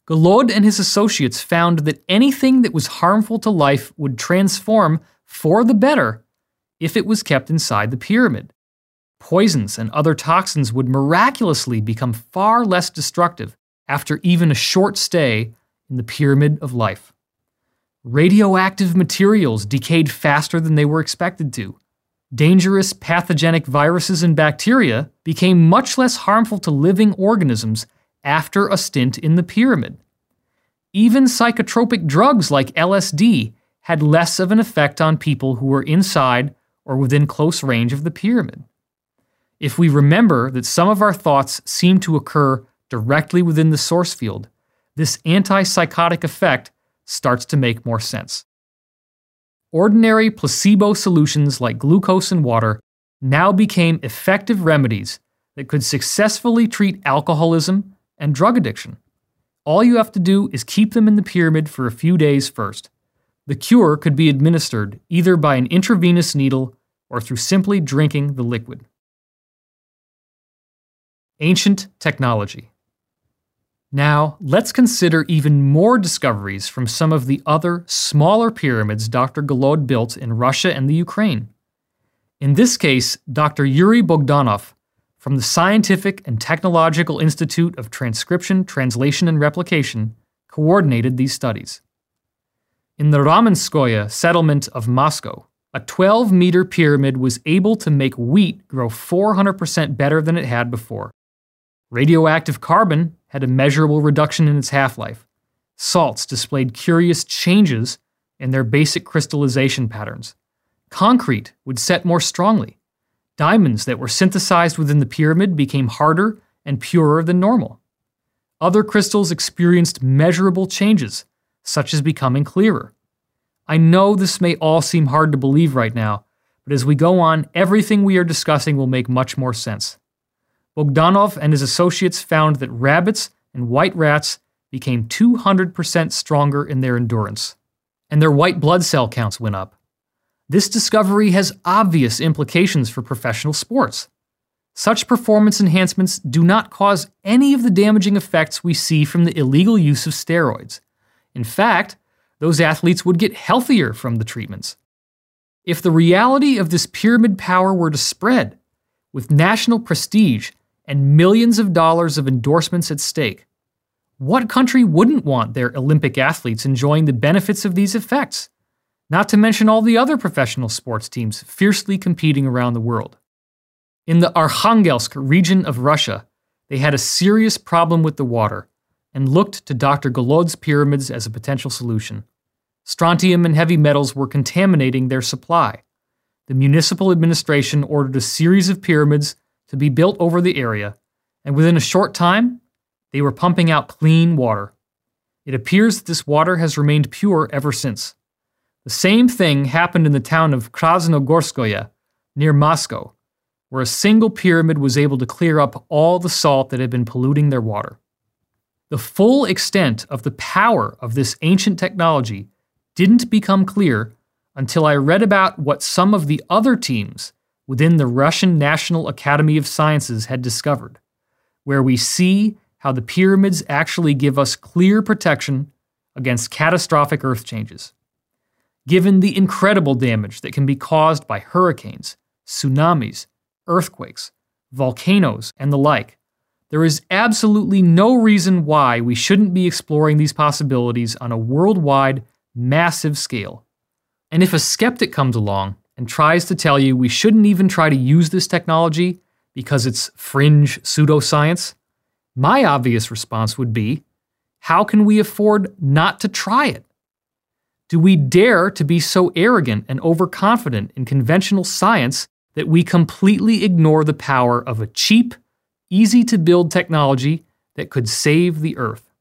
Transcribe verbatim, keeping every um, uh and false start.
Gollaud and his associates found that anything that was harmful to life would transform for the better if it was kept inside the pyramid. Poisons and other toxins would miraculously become far less destructive after even a short stay in the pyramid of life. Radioactive materials decayed faster than they were expected to. Dangerous pathogenic viruses and bacteria became much less harmful to living organisms after a stint in the pyramid. Even psychotropic drugs like L S D had less of an effect on people who were inside or within close range of the pyramid. If we remember that some of our thoughts seem to occur directly within the source field, this antipsychotic effect starts to make more sense. Ordinary placebo solutions like glucose and water now became effective remedies that could successfully treat alcoholism and drug addiction. All you have to do is keep them in the pyramid for a few days first. The cure could be administered either by an intravenous needle or through simply drinking the liquid. Ancient technology. Now, let's consider even more discoveries from some of the other, smaller pyramids Doctor Gollaud built in Russia and the Ukraine. In this case, Doctor Yuri Bogdanov, from the Scientific and Technological Institute of Transcription, Translation, and Replication, coordinated these studies. In the Ramenskoye settlement of Moscow, a twelve-meter pyramid was able to make wheat grow four hundred percent better than it had before. Radioactive carbon had a measurable reduction in its half-life. Salts displayed curious changes in their basic crystallization patterns. Concrete would set more strongly. Diamonds that were synthesized within the pyramid became harder and purer than normal. Other crystals experienced measurable changes, such as becoming clearer. I know this may all seem hard to believe right now, but as we go on, everything we are discussing will make much more sense. Bogdanov and his associates found that rabbits and white rats became two hundred percent stronger in their endurance, and their white blood cell counts went up. This discovery has obvious implications for professional sports. Such performance enhancements do not cause any of the damaging effects we see from the illegal use of steroids. In fact, those athletes would get healthier from the treatments. If the reality of this pyramid power were to spread, with national prestige and millions of dollars of endorsements at stake, what country wouldn't want their Olympic athletes enjoying the benefits of these effects? Not to mention all the other professional sports teams fiercely competing around the world. In the Arkhangelsk region of Russia, they had a serious problem with the water and looked to Doctor Gollaud's pyramids as a potential solution. Strontium and heavy metals were contaminating their supply. The municipal administration ordered a series of pyramids to be built over the area, and within a short time, they were pumping out clean water. It appears that this water has remained pure ever since. The same thing happened in the town of Krasnogorskoye, near Moscow, where a single pyramid was able to clear up all the salt that had been polluting their water. The full extent of the power of this ancient technology didn't become clear until I read about what some of the other teams within the Russian National Academy of Sciences had discovered, where we see how the pyramids actually give us clear protection against catastrophic earth changes. Given the incredible damage that can be caused by hurricanes, tsunamis, earthquakes, volcanoes, and the like, there is absolutely no reason why we shouldn't be exploring these possibilities on a worldwide, massive scale. And if a skeptic comes along and tries to tell you we shouldn't even try to use this technology because it's fringe pseudoscience, my obvious response would be, how can we afford not to try it? Do we dare to be so arrogant and overconfident in conventional science that we completely ignore the power of a cheap, easy-to-build technology that could save the Earth?